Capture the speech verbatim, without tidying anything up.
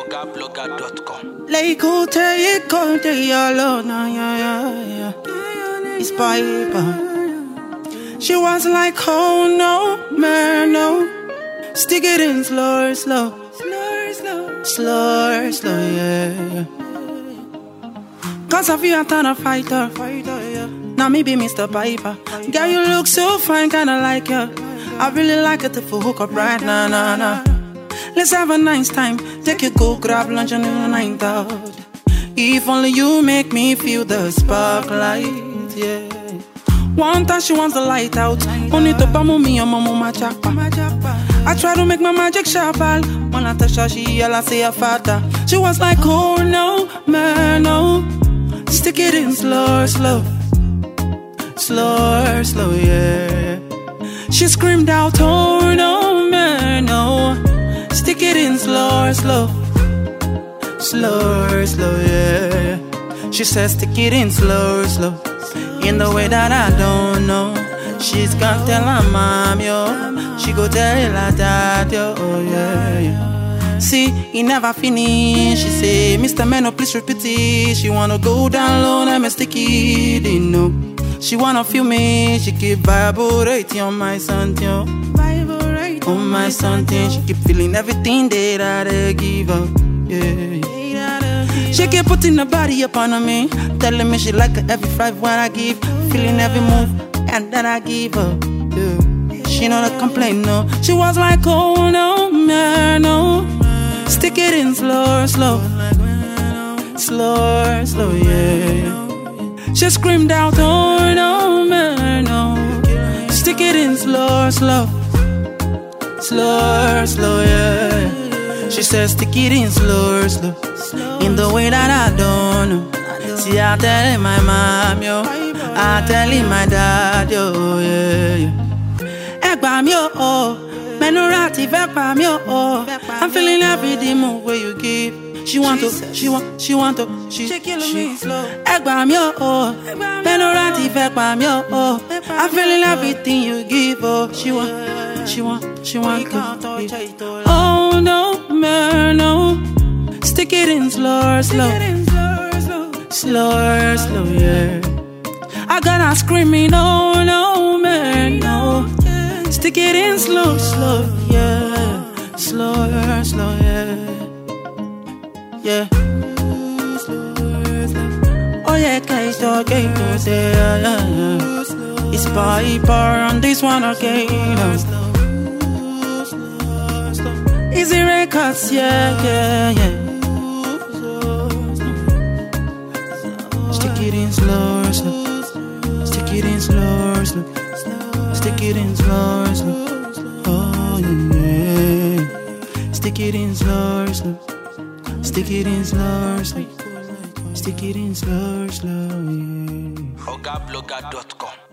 oga blogger dot com. Like go tell you, go tell you alone, yeah, yeah, yeah. It's Piper. She was like, oh no, man, no. Stick it in slow, slow, slow, slow, slow, slow, yeah. Cause of you, I'm turn a fighter, fighter, yeah. Now me be Mister Piper. Girl, you look so fine, kinda like you. I really like it if we hook up right now, nah, nah. Let's have a nice time. Take you go grab lunch and the night out. If only you make me feel the sparklight, yeah. One time she wants the light out. Only to bamo me and mama my chapa. I try to make my magic sharper. When I touch her, she yell, I say a father. She was like, oh no, man, no. Stick it in slow, slow. Slow, slow, yeah. She screamed out, oh no, man, no. Stick it in slow, slow. Slow, slow, yeah. She says stick it in slow, slow. In the way that I don't know. She's gonna tell her mom, yo. She go tell her dad, yo, oh yeah, yeah. See, he never finished. She say, Mister Mano, please repeat it. She wanna go down low, let me stick it in, no. She wanna feel me, she keep vibrating on my something, yo. On my something, she keep feeling everything that I give her, yeah. She keep putting her body upon me, telling me she like her every five when I give, feeling every move, and then I give her, yeah. She know not complain, no. She was like, oh no, man, no. Stick it in slow, slow. Slow, slow, yeah. She screamed out, oh no, man, no. Stick it in slow, slow. Slow, slow, yeah. She says stick it in slow, slow. In the way that I don't know. See, I tell my mom, yo. I tell my dad, yo, yeah, yeah. Egbam, yo, oh. Menorati, vepam, yo, oh. I'm feeling every move where you give. She want to, she want, she want to, she, she, Egbam, yo, oh. Menorati, vepam, yo, oh. I'm feeling everything you give, oh. She want, she want, she want to. Oh no, man, no. Stick it in slow, slow. Slow, slow, yeah. I got her screaming, oh no, man, no. Stick it in slow, slow, yeah. Slow, slow, yeah. Yeah. Oh yeah, guys, okay, yeah, yeah. It's Piper on this one, okay. Easy records, yeah, yeah, yeah. Stick it in slow, slow. Stick it in slow, slow. Stick it in slow, slow. Oh yeah. Stick it in slow, slow. Stick it in slow, slow. Stick it in slow, slow, yeah. oga blogger dot com